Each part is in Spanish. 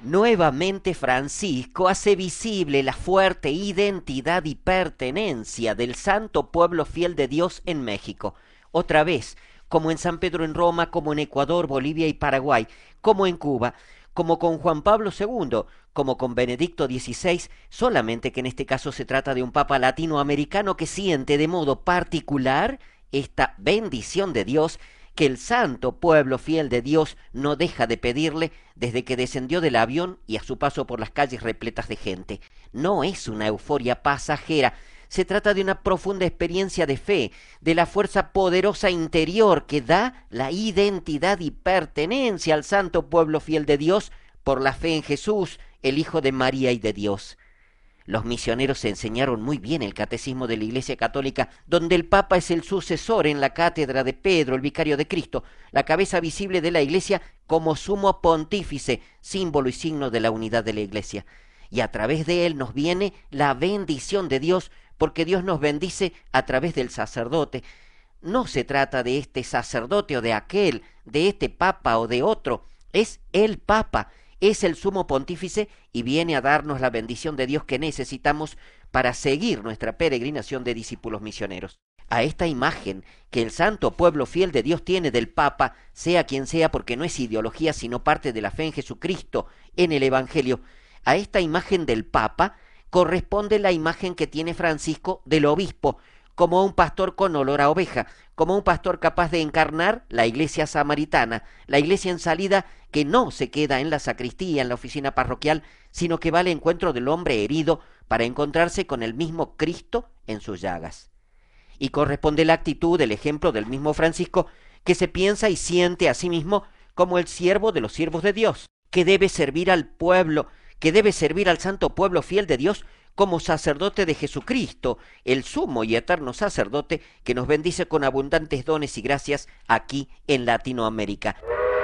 Nuevamente Francisco hace visible la fuerte identidad y pertenencia del santo pueblo fiel de Dios en México. Otra vez, como en San Pedro en Roma, como en Ecuador, Bolivia y Paraguay, como en Cuba, como con Juan Pablo II, como con Benedicto XVI, solamente que en este caso se trata de un papa latinoamericano que siente de modo particular esta bendición de Dios que el santo pueblo fiel de Dios no deja de pedirle desde que descendió del avión y a su paso por las calles repletas de gente. No es una euforia pasajera, se trata de una profunda experiencia de fe, de la fuerza poderosa interior que da la identidad y pertenencia al santo pueblo fiel de Dios por la fe en Jesús, el Hijo de María y de Dios. Los misioneros enseñaron muy bien el catecismo de la Iglesia Católica, donde el Papa es el sucesor en la cátedra de Pedro, el vicario de Cristo, la cabeza visible de la Iglesia como sumo pontífice, símbolo y signo de la unidad de la Iglesia. Y a través de él nos viene la bendición de Dios, porque Dios nos bendice a través del sacerdote. No se trata de este sacerdote o de aquel, de este Papa o de otro, es el Papa, es el sumo pontífice y viene a darnos la bendición de Dios que necesitamos para seguir nuestra peregrinación de discípulos misioneros. A esta imagen que el santo pueblo fiel de Dios tiene del Papa, sea quien sea, porque no es ideología sino parte de la fe en Jesucristo, en el Evangelio, a esta imagen del Papa corresponde la imagen que tiene Francisco del obispo, como un pastor con olor a oveja, como un pastor capaz de encarnar la iglesia samaritana, la iglesia en salida que no se queda en la sacristía, en la oficina parroquial, sino que va al encuentro del hombre herido para encontrarse con el mismo Cristo en sus llagas. Y corresponde la actitud, el ejemplo del mismo Francisco, que se piensa y siente a sí mismo como el siervo de los siervos de Dios, que debe servir al pueblo, que debe servir al santo pueblo fiel de Dios como sacerdote de Jesucristo, el sumo y eterno sacerdote que nos bendice con abundantes dones y gracias aquí en Latinoamérica.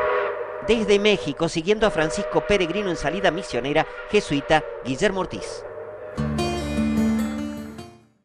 Desde México, siguiendo a Francisco Peregrino en salida misionera, jesuita Guillermo Ortiz.